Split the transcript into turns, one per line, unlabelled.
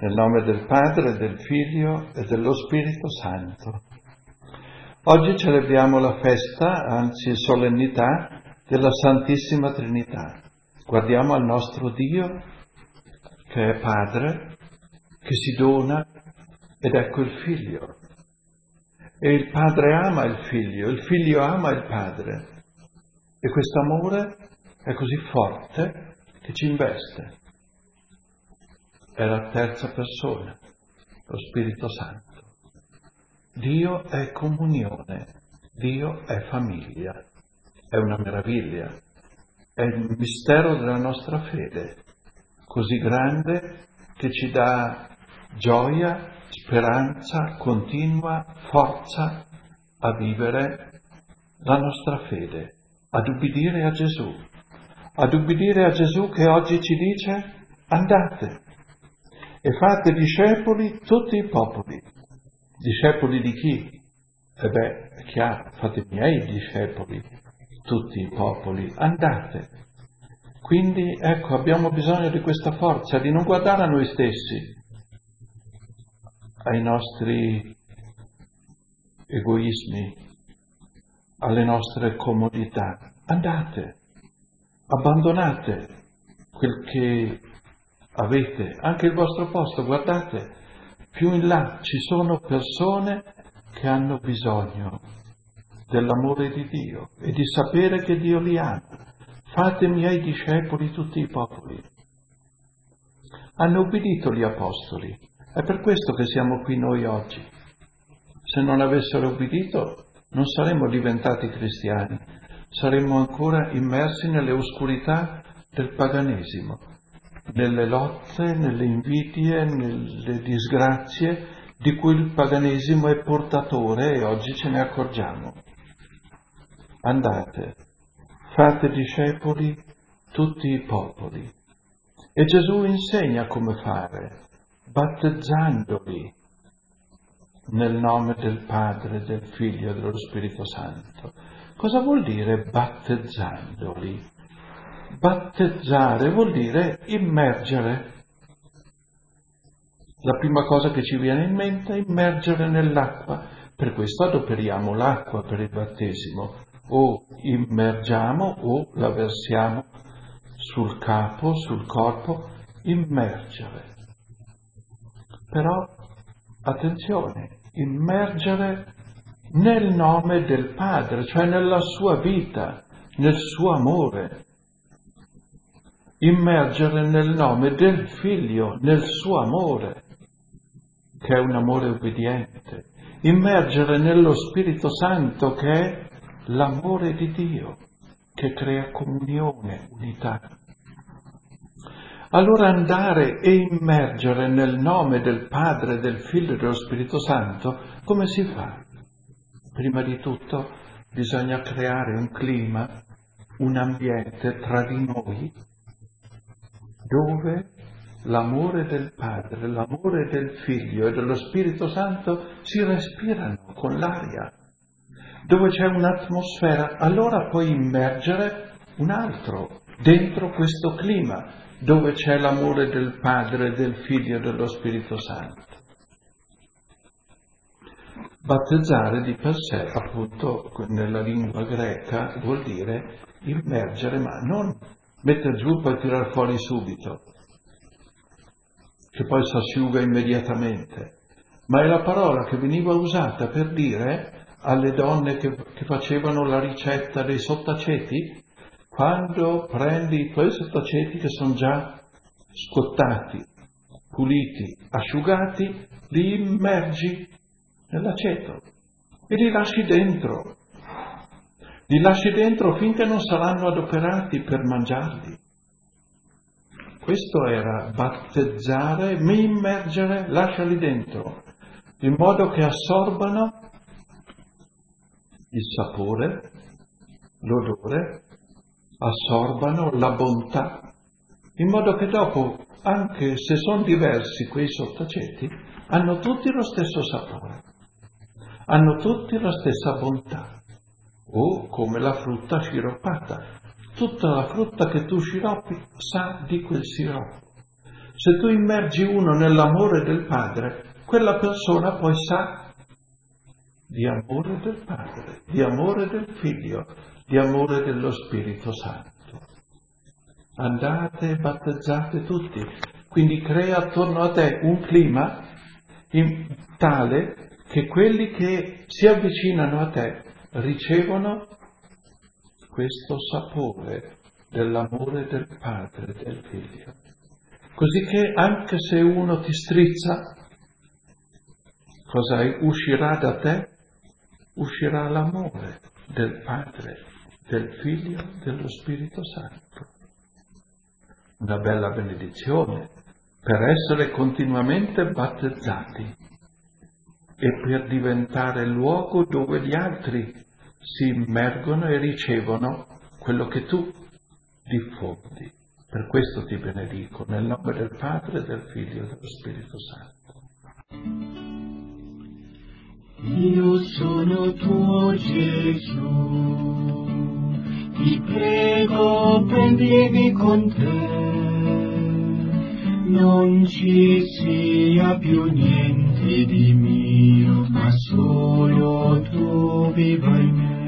Nel nome del Padre, del Figlio e dello Spirito Santo. Oggi celebriamo la festa, anzi solennità, della Santissima Trinità. Guardiamo al nostro Dio, che è Padre, che si dona, ed ecco il Figlio. E il Padre ama il Figlio ama il Padre. E questo amore è così forte che ci investe. È la terza persona, lo Spirito Santo. Dio è comunione, Dio è famiglia, è una meraviglia, è il mistero della nostra fede, così grande che ci dà gioia, speranza, continua forza a vivere la nostra fede, ad ubbidire a Gesù che oggi ci dice: andate e fate discepoli tutti i popoli. Discepoli di chi? È chiaro, fate i miei discepoli tutti i popoli, andate. Quindi ecco, abbiamo bisogno di questa forza, di non guardare a noi stessi, ai nostri egoismi, alle nostre comodità. Andate, abbandonate quel che avete, anche il vostro posto, guardate, più in là ci sono persone che hanno bisogno dell'amore di Dio e di sapere che Dio li ama. Fate miei discepoli tutti i popoli. Hanno ubbidito gli apostoli, è per questo che siamo qui noi oggi. Se non avessero ubbidito non saremmo diventati cristiani, saremmo ancora immersi nelle oscurità del paganesimo, nelle lotte, nelle invidie, nelle disgrazie di cui il paganesimo è portatore e oggi ce ne accorgiamo. Andate, fate discepoli tutti i popoli. E Gesù insegna come fare, battezzandoli nel nome del Padre, del Figlio e dello Spirito Santo. Cosa vuol dire battezzandoli? Battezzare vuol dire immergere. La prima cosa che ci viene in mente è immergere nell'acqua. Per questo adoperiamo l'acqua per il battesimo. O immergiamo o la versiamo sul capo, sul corpo, immergere. Però, attenzione, immergere nel nome del Padre, cioè nella sua vita, nel suo amore. Immergere nel nome del Figlio, nel suo amore, che è un amore obbediente. Immergere nello Spirito Santo, che è l'amore di Dio, che crea comunione, unità. Allora andare e immergere nel nome del Padre, del Figlio e dello Spirito Santo, come si fa? Prima di tutto bisogna creare un clima, un ambiente tra di noi, dove l'amore del Padre, l'amore del Figlio e dello Spirito Santo si respirano con l'aria. Dove c'è un'atmosfera, allora puoi immergere un altro dentro questo clima, dove c'è l'amore del Padre, del Figlio e dello Spirito Santo. Battezzare di per sé, appunto, nella lingua greca, vuol dire immergere, ma non mettere giù e poi tirare fuori subito, che poi si asciuga immediatamente, ma è la parola che veniva usata per dire alle donne che facevano la ricetta dei sottaceti: quando prendi i tuoi sottaceti che sono già scottati, puliti, asciugati, li immergi nell'aceto e li lasci dentro. Li lasci dentro finché non saranno adoperati per mangiarli. Questo era battezzare, immergere, lasciali dentro, in modo che assorbano il sapore, l'odore, assorbano la bontà, in modo che dopo, anche se sono diversi quei sottaceti, hanno tutti lo stesso sapore, hanno tutti la stessa bontà, o come la frutta sciroppata. Tutta la frutta che tu sciroppi sa di quel siroppo. Se tu immergi uno nell'amore del Padre, quella persona poi sa di amore del Padre, di amore del Figlio, di amore dello Spirito Santo. Andate e battezzate tutti. Quindi crea attorno a te un clima tale che quelli che si avvicinano a te ricevono questo sapore dell'amore del Padre e del Figlio. Così che anche se uno ti strizza, cosa uscirà da te? Uscirà l'amore del Padre, del Figlio, dello Spirito Santo. Una bella benedizione per essere continuamente battezzati e per diventare luogo dove gli altri si immergono e ricevono quello che tu diffondi. Per questo ti benedico, nel nome del Padre, del Figlio e dello Spirito Santo.
Io sono tuo Gesù, ti prego prendimi con te, non ci sia più niente di mio, ma solo tu viva in me.